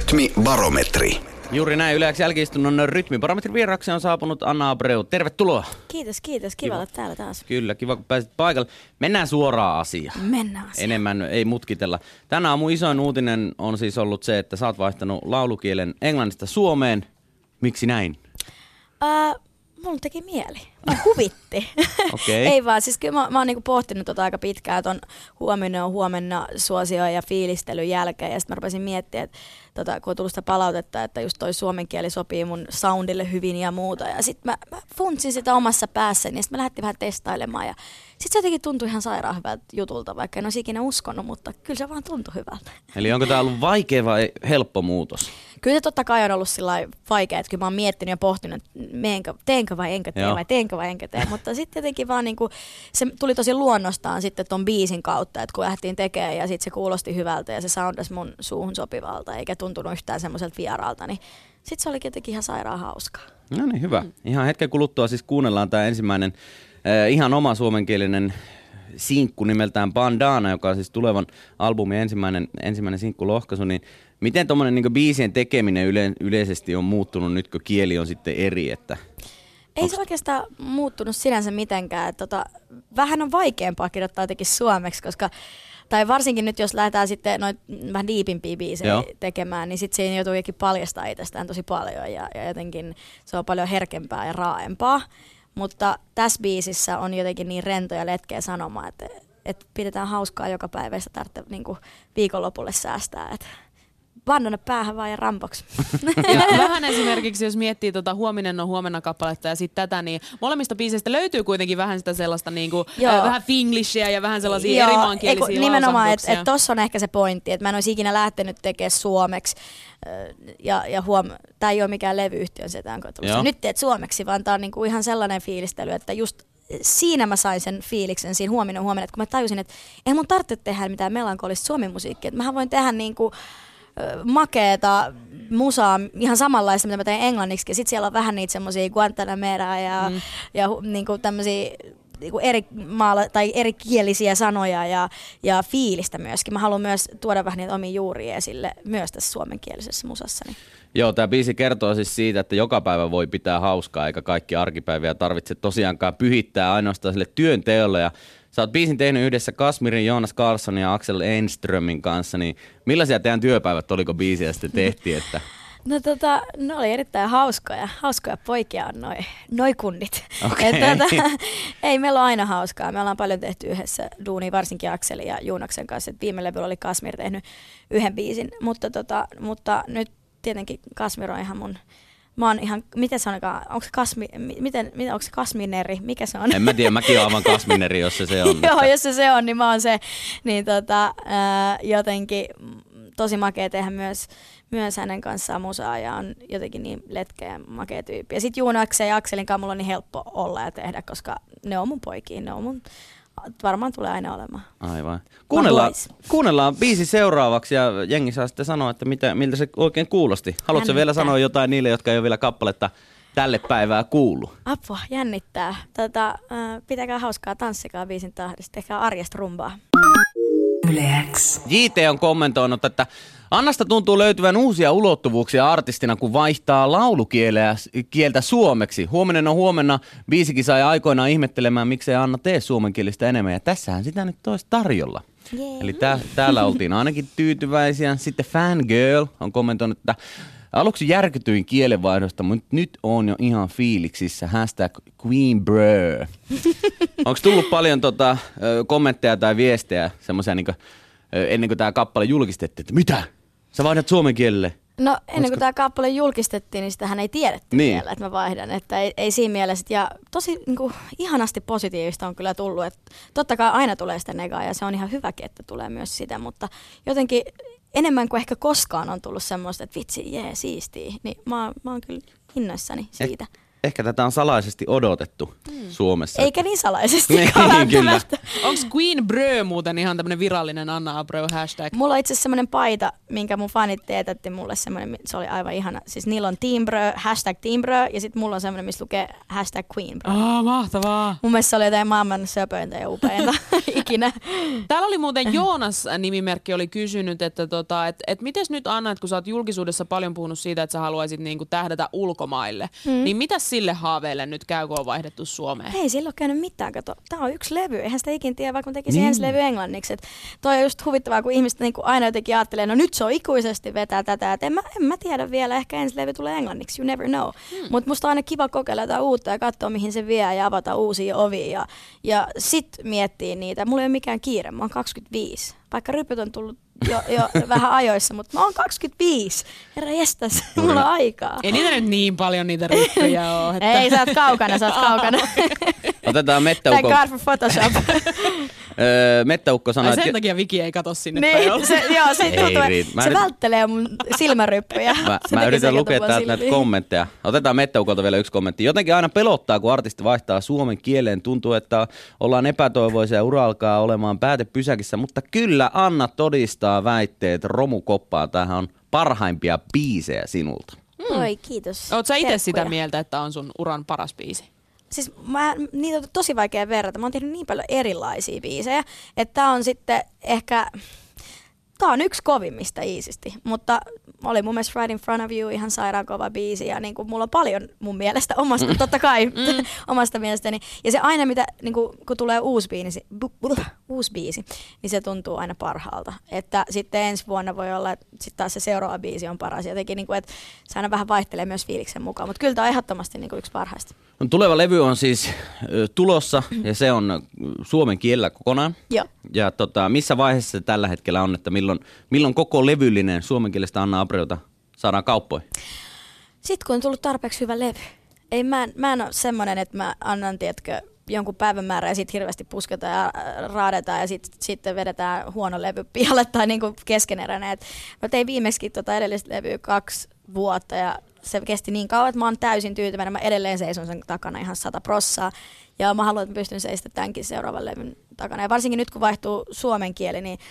Rytmibarometri. Juuri näin Yle X jälki-istunnon rytmibarometrin vieraksi on saapunut Anna Abreu. Tervetuloa. Kiitos. Kiva olla täällä taas. Kyllä, kiva kun pääsit paikalle. Mennään suoraan asiaan. Enemmän ei mutkitella. Tänä aamun isoin uutinen on siis ollut se, että sä oot vaihtanut laulukielen englannista suomeen. Miksi näin? Mulla teki mieli. Mä huvitti. Okay. Ei vaan, siis kyllä mä oon niinku pohtinut aika pitkään, että on huomenna suosio ja fiilistelyn jälkeen. Ja sitten mä rupesin miettimään, että kun on tullut sitä palautetta, että just toi suomen kieli sopii mun soundille hyvin ja muuta. Ja sitten mä funtsin sitä omassa päässäni ja sitten mä lähdettiin vähän testailemaan. Ja sitten se jotenkin tuntui ihan sairaan hyvältä jutulta, vaikka en olisi ikinä uskonut, mutta kyllä se vaan tuntui hyvältä. Eli onko tää ollut vaikea vai helppo muutos? Kyllä se totta kai on ollut vaikea, että kyllä mä oon miettinyt ja pohtinut, että teenkö vai enkä tee, vai teenkö vai enkä tee. Mutta sitten jotenkin vaan niinku, se tuli tosi luonnostaan sitten ton biisin kautta, että kun lähdettiin tekemään ja sitten se kuulosti hyvältä ja se soundasi mun suuhun sopivalta eikä tuntunut yhtään semmoiselta vieraalta, niin sitten se oli jotenkin ihan sairaan hauskaa. No niin, hyvä. Ihan hetken kuluttua siis kuunnellaan tämä ensimmäinen ihan oma suomenkielinen sinkku nimeltään Bandana, joka on siis tulevan albumin ensimmäinen sinkkulohkaisu, niin miten tuommoinen niin biisien tekeminen yleisesti on muuttunut nyt, kun kieli on sitten eri? Ei se oikeastaan muuttunut sinänsä mitenkään. Että vähän on vaikeampaa kirjoittaa jotenkin suomeksi, koska tai varsinkin nyt, jos lähdetään sitten noin vähän diipimpiä biisejä tekemään, niin sitten siinä joutuu jotenkin paljastaa itsestään tosi paljon ja jotenkin se on paljon herkempää ja raaempaa. Mutta tässä biisissä on jotenkin niin rento ja letkeä sanoma, että pidetään hauskaa joka päivä ja sitä tarvitsee niin viikonlopulle säästää. Että vannone päähän vaan ja rampoksi. Ja vähän esimerkiksi, jos miettii Huominen on huomenna kappaletta ja sitten tätä, niin molemmista biiseistä löytyy kuitenkin vähän sitä sellaista niinku, vähän finglishia ja vähän sellaisia eri maankielisiä nimenomaan, että tossa on ehkä se pointti, että mä en olisi ikinä lähtenyt tekemään suomeksi. Tämä ei ole mikään levyyhtiön setään, kun nyt teet suomeksi, vaan tämä on niinku ihan sellainen fiilistely, että just siinä mä sain sen fiiliksen siinä huominen, että kun mä tajusin, että ei mun tarvitse tehdä mitään melankolista suomimusiikkia, että mähän voin tehdä niinku makeeta musaa ihan samanlaista, mitä mä teen englanniksi. Sitten siellä on vähän niitä semmosia Guantanamera ja niinku tämmösiä niinku eri kielisiä sanoja ja fiilistä myöskin. Mä haluan myös tuoda vähän niitä omia juuria esille myös tässä suomenkielisessä musassani. Joo, tämä biisi kertoo siis siitä, että joka päivä voi pitää hauskaa, eikä kaikki arkipäiviä tarvitse tosiaankaan pyhittää ainoastaan sille työnteolle. Ja sä oot biisin tehnyt yhdessä Kasmirin, Jonas Carlsonin ja Axel Enströmin kanssa, niin millaisia teidän työpäivät oliko biisiä sitten tehtiin? Että No oli erittäin hauskoja poikia on noi kunnit. Okay. Ei, meillä on aina hauskaa. Me ollaan paljon tehty yhdessä duunia, varsinkin Akselin ja Joonaksen kanssa. Et viime levyllä oli Kasmir tehnyt yhden biisin, mutta nyt tietenkin Kasmir on ihan mä oon ihan, miten sanotaan, onko se Kasmineri, mikä se on? En mä tiedä, mäkin oon aivan Kasmineri, jos se on. Joo, jos se on, niin mä oon se. Niin jotenkin tosi makea tehdä myös hänen kanssaan musaa ja on jotenkin niin letkeä ja makea tyyppi. Ja sit Juunaksen ja Akselin kanssa mulla on niin helppo olla ja tehdä, koska ne on mun poikia, varmaan tulee aina olemaan. Aivan. Kuunnellaan biisi seuraavaksi ja jengi saa sitten sanoa, että miltä se oikein kuulosti. Haluatko vielä sanoa jotain niille, jotka ei ole vielä kappaletta tälle päivää kuullut? Apua, jännittää. Pitäkää hauskaa, tanssikaa biisin tahdista, tehkää arjesta rumbaa. Yle X. JT on kommentoinut, että Annasta tuntuu löytyvän uusia ulottuvuuksia artistina, kun vaihtaa laulukieltä suomeksi. Huominen on huomenna. Biisikin sai aikoinaan ihmettelemään, miksei Anna tee suomenkielistä enemmän. Ja tässähän sitä nyt olisi tarjolla. Yeah. Eli täällä oltiin ainakin tyytyväisiä. Sitten Fangirl on kommentoinut, että aluksi järkytyin kielenvaihdosta, mutta nyt on jo ihan fiiliksissä. #QueenBrö. Onko tullut paljon kommentteja tai viestejä semmoisia ennen kuin tämä kappale julkistettiin, että mitä? Sä vaihdat suomen kielelle? No ennen kuin tämä kappale julkistettiin, niin sitähän ei tiedetty vielä, että mä vaihdan. Että ei siinä mielessä. Ja tosi ihanasti positiivista on kyllä tullut. Että totta kai aina tulee sitä negaa ja se on ihan hyväkin, että tulee myös sitä. Mutta jotenkin enemmän kuin ehkä koskaan on tullut semmoista, että vitsi, siistiä. Niin mä oon kyllä innoissani siitä. ehkä tätä on salaisesti odotettu Suomessa. Eikä niin salaisesti. Niin, kyllä. Onko Queen Brö muuten ihan tämmönen virallinen Anna Abreu hashtag? Mulla on itse asiassa semmoinen paita, minkä mun fanit teetätti mulle semmoinen, se oli aivan ihana. Siis niillä on Team Brö, hashtag Team Brö, ja sitten mulla on semmoinen, missä lukee hashtag Queen Brö. Mahtavaa. Mun mielestä se oli jotain maailman söpöintä ja upeinta ikinä. Täällä oli muuten Joonas-nimimerkki oli kysynyt, että mites nyt Anna, että kun sä oot julkisuudessa paljon puhunut siitä, että sä haluaisit niinku tähdätä ulkomaille, niin mitäs sille haaveelle nyt käy, kun on vaihdettu Suomeen? Ei sillä ole käynyt mitään, kato. Tää on yksi levy, eihän sitä ikin tiedä, vaikka mä tekisin ensi levy englanniksi. Et toi on just huvittavaa, kun ihmiset niinku aina jotenkin ajattelee, no nyt se on ikuisesti vetää tätä, että en mä tiedä vielä, ehkä ensi levy tulee englanniksi, you never know. Mutta musta on aina kiva kokeilla jotain uutta ja katsoa, mihin se vie ja avata uusia ovia ja sit miettiä niitä. Mulla ei ole mikään kiire, mä oon 25, vaikka rypyt on tullut jo vähän ajoissa, mutta mä oon 25. Herra jestas, mulla on aikaa. Ei niitä nyt niin paljon niitä ryppyjä ole. Että... Ei, sä oot kaukana. Otetaan Mettäukko. Thank God for Photoshop. Mettäukko sanoi, sen takia Viki ei katso sinne niin, se välttelee mun silmäryppyjä. Mä yritän lukea täältä näitä kommentteja. Otetaan Mettäukolta vielä yksi kommentti. Jotenkin aina pelottaa, kun artisti vaihtaa suomen kieleen. Tuntuu, että ollaan epätoivoisia ja ura alkaa olemaan päätepysäkissä. Mutta kyllä Anna todistaa väitteet romukoppaan. Tämähän on parhaimpia biisejä sinulta. Oi, kiitos. Oot sä itse sitä mieltä, että on sun uran paras biisi? Siis niitä on tosi vaikea verrata. Mä oon tehnyt niin paljon erilaisia biisejä, että tää on sitten ehkä... Tää on yksi kovimmista iisisti, mutta oli mun mielestä Right in Front of You ihan sairaan kova biisi ja niin kuin mulla on paljon mun mielestä omasta, totta kai omasta mielestäni. Ja se aina mitä, niin kuin, kun tulee uusi biisi, niin se tuntuu aina parhaalta. Että sitten ensi vuonna voi olla, että sitten taas se seuraava biisi on paras. Jotenkin, niin kuin, että se aina vähän vaihtelee myös fiiliksen mukaan, mutta kyllä tää on ehdottomasti niin kuin yksi parhaista. Tuleva levy on siis tulossa ja se on suomen kielellä kokonaan. Joo. Ja missä vaiheessa se tällä hetkellä on, että milloin koko levyllinen suomenkielistä Anna Abreuta saadaan kauppoihin? Sitten kun on tullut tarpeeksi hyvä levy. Ei, mä en ole semmoinen, että mä annan, tiedätkö, jonkun päivämäärän ja sitten hirveästi pusketaan ja raadetaan ja sitten vedetään huono levy pihalle tai niinku keskeneräinen. Mä tein viimeksi edellistä levyä 2 vuotta ja se kesti niin kauan, että mä oon täysin tyytyväinen. Mä edelleen seison sen takana ihan 100%. Ja mä haluan, että mä pystyn seistämään tämänkin seuraavan levyn takana. Ja varsinkin nyt, kun vaihtuu suomen kieli, niin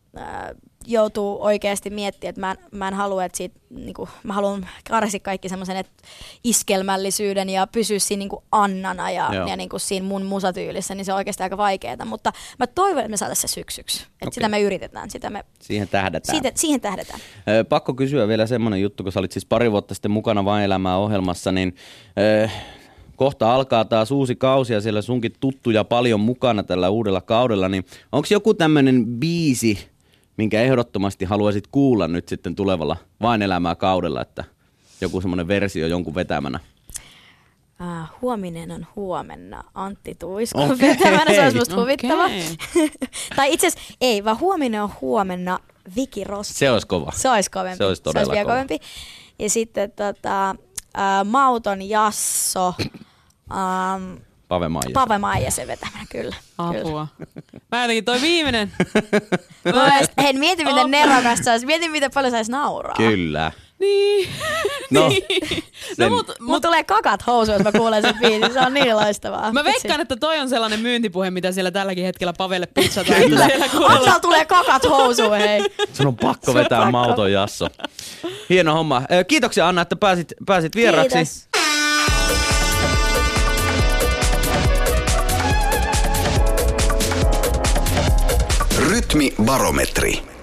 joutuu oikeasti miettimään, että mä en halua, että siitä, niinku, mä haluan karsia kaikki semmoisen iskelmällisyyden ja pysyä siinä niinku Annana ja niinku siinä mun musatyylissä, niin se on oikeasti aika vaikeaa. Mutta mä toivon, että me saataisiin se syksyksi. Että sitä me yritetään. Siihen tähdätään. Siihen tähdätään. Pakko kysyä vielä semmoinen juttu, kun sä olit siis 2 vuotta sitten mukana Vain elämää -ohjelmassa, niin... Kohta alkaa taas uusi kausi ja siellä sunkin tuttuja paljon mukana tällä uudella kaudella, niin onko joku tämmöinen biisi, minkä ehdottomasti haluaisit kuulla nyt sitten tulevalla Vain elämää -kaudella, että joku semmoinen versio jonkun vetämänä? Huominen on huomenna, Antti Tuiskon vetämänä, se olisi musta huvittava. Tai itse asiassa ei, vaan Huominen on huomenna, Viki Rossi. Se olisi kova. Se olisi kovempi. Se olisi todella vielä kovempi. Ja sitten Mauton Jasso, Pave Maija se vetämänä, kyllä. Apua. Mä jotenkin toi viimeinen. Hei, mieti miten nerokasta se olisi. Mieti miten paljon saisi nauraa. Kyllä. Niin. No, Mut tulee kakat housuun, jos mä kuulen sen biisin. Se on niin loistavaa. Mä veikkaan, että toi on sellainen myyntipuhe, mitä siellä tälläkin hetkellä Pavelle pitchataan. Ansalla tulee kakat housuun, hei. Sun on pakko vetää Mauton Jasso. Hieno homma. Kiitoksia Anna, että pääsit vieraksi. Kiitos. Rytmibarometri.